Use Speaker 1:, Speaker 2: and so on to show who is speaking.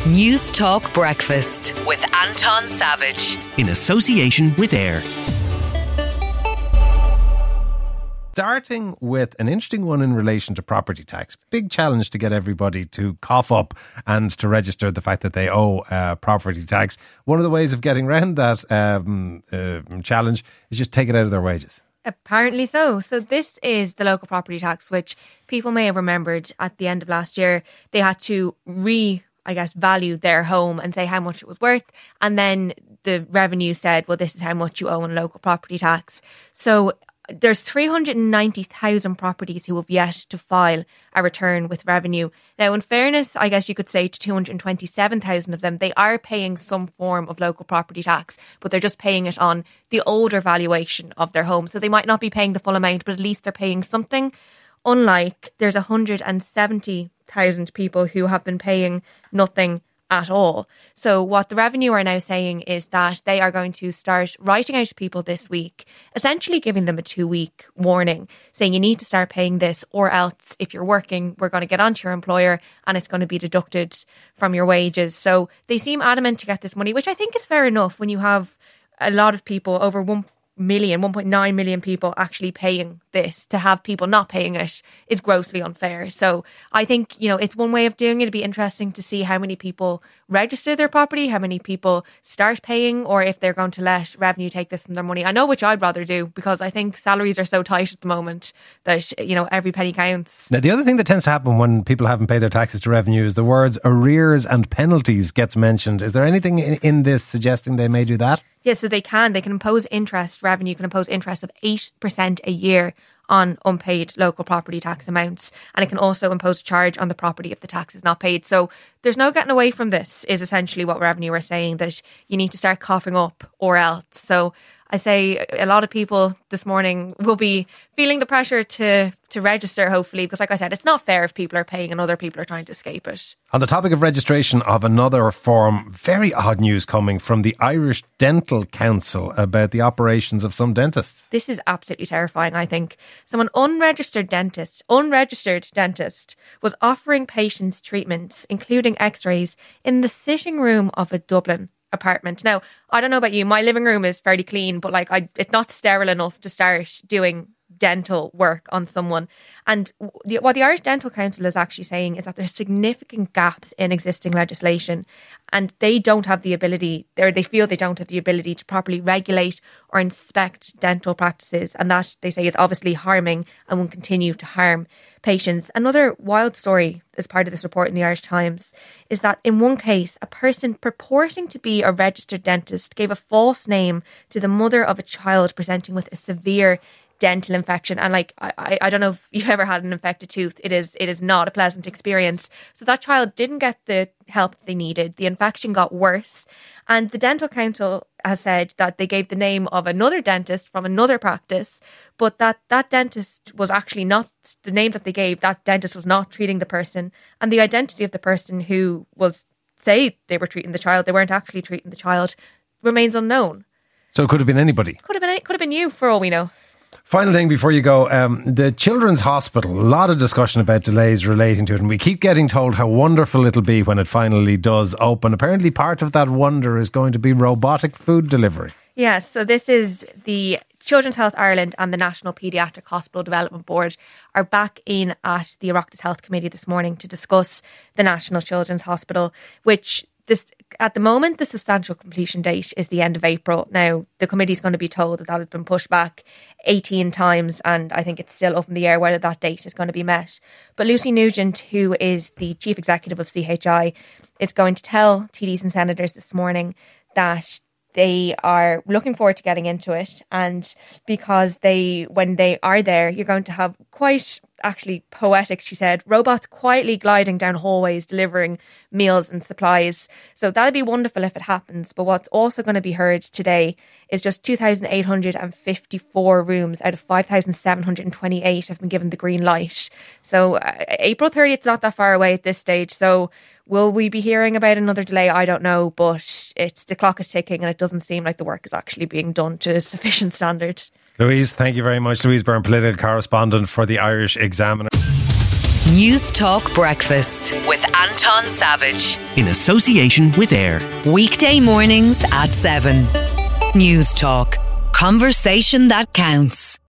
Speaker 1: News Talk Breakfast with Anton Savage.
Speaker 2: In association with AIR.
Speaker 3: Starting with an interesting one in relation to property tax. Big challenge to get everybody to cough up and to register the fact that they owe property tax. One of the ways of getting around that challenge is just take it out of their wages.
Speaker 4: Apparently so. So this is the local property tax, which people may have remembered at the end of last year. They had to value their home and say how much it was worth. And then the revenue said, well, this is how much you owe in local property tax. So there's 390,000 properties who have yet to file a return with revenue. Now, in fairness, I guess you could say to 227,000 of them, they are paying some form of local property tax, but they're just paying it on the older valuation of their home. So they might not be paying the full amount, but at least they're paying something. Unlike there's 170,000 people who have been paying nothing at all. So what the revenue are now saying is that they are going to start writing out to people this week, essentially giving them a 2-week warning, saying you need to start paying this, or else if you're working, we're going to get onto your employer and it's going to be deducted from your wages. So they seem adamant to get this money, which I think is fair enough when you have a lot of people, over 1.9 million people actually paying this. To have people not paying it is grossly unfair. So I think, it's one way of doing it. It'd be interesting to see how many people register their property, how many people start paying, or if they're going to let revenue take this from their money. I know which I'd rather do, because I think salaries are so tight at the moment that, every penny counts.
Speaker 3: Now, the other thing that tends to happen when people haven't paid their taxes to revenue is the words arrears and penalties gets mentioned. Is there anything in this suggesting they may do that?
Speaker 4: Yes, so they can impose interest. Revenue can impose interest of 8% a year on unpaid local property tax amounts. And it can also impose a charge on the property if the tax is not paid. So there's no getting away from this, is essentially what Revenue are saying, that you need to start coughing up or else. So I say a lot of people this morning will be feeling the pressure to register, hopefully, because like I said, it's not fair if people are paying and other people are trying to escape it.
Speaker 3: On the topic of registration of another form, very odd news coming from the Irish Dental Council about the operations of some dentists.
Speaker 4: This is absolutely terrifying, I think. So an unregistered dentist was offering patients treatments, including x-rays, in the sitting room of a Dublin apartment. Now, I don't know about you, my living room is fairly clean, but it's not sterile enough to start doing dental work on someone. And what the Irish Dental Council is actually saying is that there's significant gaps in existing legislation, and they don't have the ability, or they feel they don't have the ability to properly regulate or inspect dental practices. And that, they say, is obviously harming and will continue to harm patients. Another wild story as part of this report in the Irish Times is that in one case, a person purporting to be a registered dentist gave a false name to the mother of a child presenting with a severe dental infection. And I don't know if you've ever had an infected tooth. It is not a pleasant experience. So that child didn't get the help they needed. The infection got worse. And the Dental Council has said that they gave the name of another dentist from another practice, but that dentist was actually not the name that they gave. That dentist was not treating the person. And the identity of the person who was say they were treating the child, they weren't actually treating the child, remains unknown.
Speaker 3: So it could have been anybody.
Speaker 4: Could have been you, for all we know.
Speaker 3: Final thing before you go, the Children's Hospital, a lot of discussion about delays relating to it, and we keep getting told how wonderful it'll be when it finally does open. Apparently part of that wonder is going to be robotic food delivery.
Speaker 4: Yes, so this is the Children's Health Ireland and the National Paediatric Hospital Development Board are back in at the Oireachtas Health Committee this morning to discuss the National Children's Hospital, which at the moment, the substantial completion date is the end of April. Now, the committee is going to be told that has been pushed back 18 times, and I think it's still up in the air whether that date is going to be met. But Lucy Nugent, who is the Chief Executive of CHI, is going to tell TDs and Senators this morning that they are looking forward to getting into it, and because when they are there, you're going to have quite actually poetic, she said, robots quietly gliding down hallways delivering meals and supplies. So that'd be wonderful if it happens. But what's also going to be heard today is just 2,854 rooms out of 5,728 have been given the green light. So April 30th is not that far away at this stage. So will we be hearing about another delay? I don't know, but the clock is ticking and it doesn't seem like the work is actually being done to a sufficient standard.
Speaker 3: Louise, thank you very much. Louise Byrne, political correspondent for the Irish Examiner.
Speaker 1: News Talk Breakfast with Anton Savage.
Speaker 2: In association with AIR.
Speaker 1: Weekday mornings at 7. News Talk. Conversation that counts.